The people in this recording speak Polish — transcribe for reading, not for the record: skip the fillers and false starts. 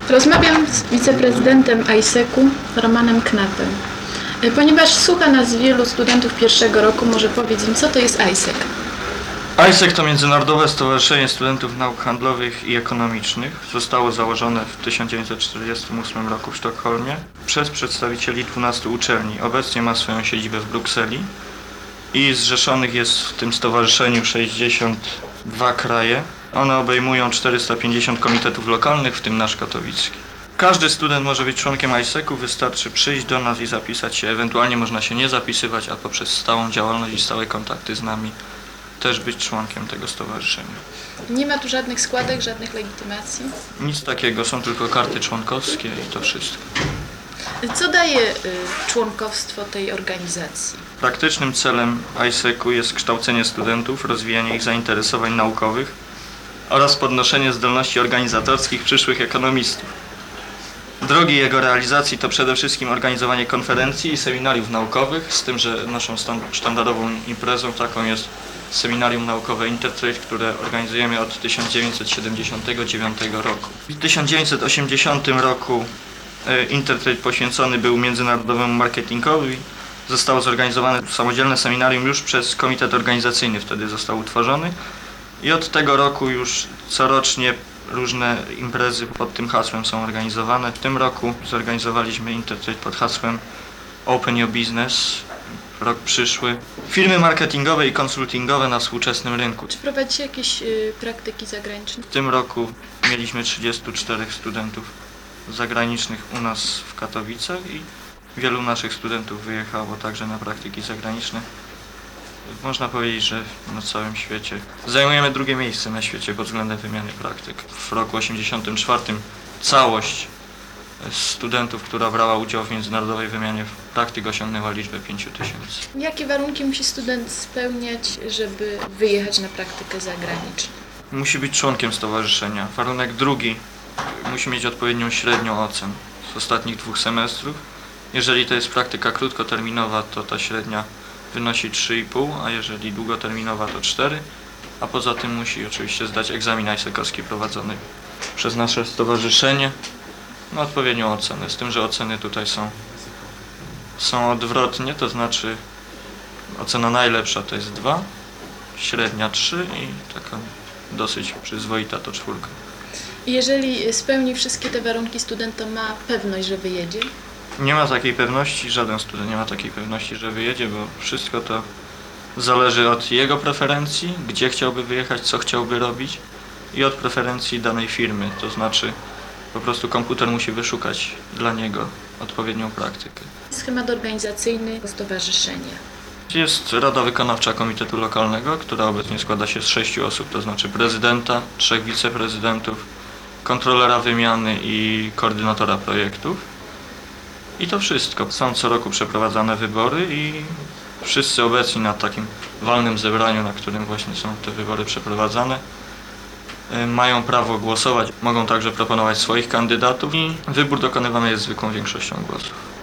Rozmawiam z wiceprezydentem AIESEC-u, Romanem Knapem. Ponieważ słucha nas wielu studentów pierwszego roku, może powiedz im, co to jest AIESEC? AIESEC to Międzynarodowe Stowarzyszenie Studentów Nauk Handlowych i Ekonomicznych. Zostało założone w 1948 roku w Sztokholmie przez przedstawicieli 12 uczelni. Obecnie ma swoją siedzibę w Brukseli i zrzeszonych jest w tym stowarzyszeniu 62 kraje. One obejmują 450 komitetów lokalnych, w tym nasz katowicki. Każdy student może być członkiem AIESEC-u, wystarczy przyjść do nas i zapisać się. Ewentualnie można się nie zapisywać, a poprzez stałą działalność i stałe kontakty z nami też być członkiem tego stowarzyszenia. Nie ma tu żadnych składek, żadnych legitymacji? Nic takiego, są tylko karty członkowskie i to wszystko. Co daje członkowstwo tej organizacji? Praktycznym celem AIESEC-u jest kształcenie studentów, rozwijanie ich zainteresowań naukowych oraz podnoszenie zdolności organizatorskich przyszłych ekonomistów. Drogi jego realizacji to przede wszystkim organizowanie konferencji i seminariów naukowych, z tym, że naszą sztandarową imprezą taką jest seminarium naukowe Intertrade, które organizujemy od 1979 roku. W 1980 roku Intertrade poświęcony był międzynarodowemu marketingowi. Zostało zorganizowane samodzielne seminarium już przez komitet organizacyjny, wtedy został utworzony. I od tego roku już corocznie różne imprezy pod tym hasłem są organizowane. W tym roku zorganizowaliśmy Intertrade pod hasłem Open Your Business. Rok przyszły. Firmy marketingowe i konsultingowe na współczesnym rynku. Czy prowadzicie jakieś praktyki zagraniczne? W tym roku mieliśmy 34 studentów zagranicznych u nas w Katowicach i wielu naszych studentów wyjechało także na praktyki zagraniczne. Można powiedzieć, że na całym świecie. Zajmujemy drugie miejsce na świecie pod względem wymiany praktyk. W roku 1984 całość studentów, która brała udział w międzynarodowej wymianie praktyk, osiągnęła liczbę 5000. Jakie warunki musi student spełniać, żeby wyjechać na praktykę zagraniczną? Musi być członkiem stowarzyszenia. Warunek drugi, musi mieć odpowiednią średnią ocen z ostatnich 2 semestrów. Jeżeli to jest praktyka krótkoterminowa, to ta średnia wynosi 3,5, a jeżeli długoterminowa to 4, a poza tym musi oczywiście zdać egzamin AIESEC-owski prowadzony przez nasze stowarzyszenie na odpowiednią ocenę, z tym, że oceny tutaj są odwrotnie, to znaczy ocena najlepsza to jest 2, średnia 3 i taka dosyć przyzwoita to 4. Jeżeli spełni wszystkie te warunki, student to ma pewność, że wyjedzie? Nie ma takiej pewności, żaden student nie ma takiej pewności, że wyjedzie, bo wszystko to zależy od jego preferencji, gdzie chciałby wyjechać, co chciałby robić i od preferencji danej firmy, to znaczy po prostu komputer musi wyszukać dla niego odpowiednią praktykę. Schemat organizacyjny stowarzyszenia. Jest Rada Wykonawcza Komitetu Lokalnego, która obecnie składa się z 6 osób, to znaczy prezydenta, 3 wiceprezydentów, kontrolera wymiany i koordynatora projektów. I to wszystko. Są co roku przeprowadzane wybory i wszyscy obecni na takim walnym zebraniu, na którym właśnie są te wybory przeprowadzane, mają prawo głosować. Mogą także proponować swoich kandydatów i wybór dokonywany jest zwykłą większością głosów.